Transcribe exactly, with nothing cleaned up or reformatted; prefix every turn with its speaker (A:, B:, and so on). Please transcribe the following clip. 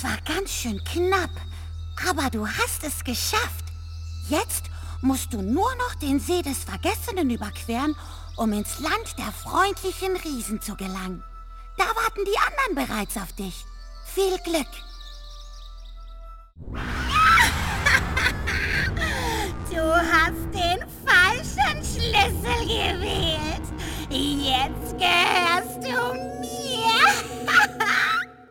A: Das war ganz schön knapp, aber du hast es geschafft. Jetzt musst du nur noch den See des Vergessenen überqueren, um ins Land der freundlichen Riesen zu gelangen. Da warten die anderen bereits auf dich. Viel Glück! Du hast den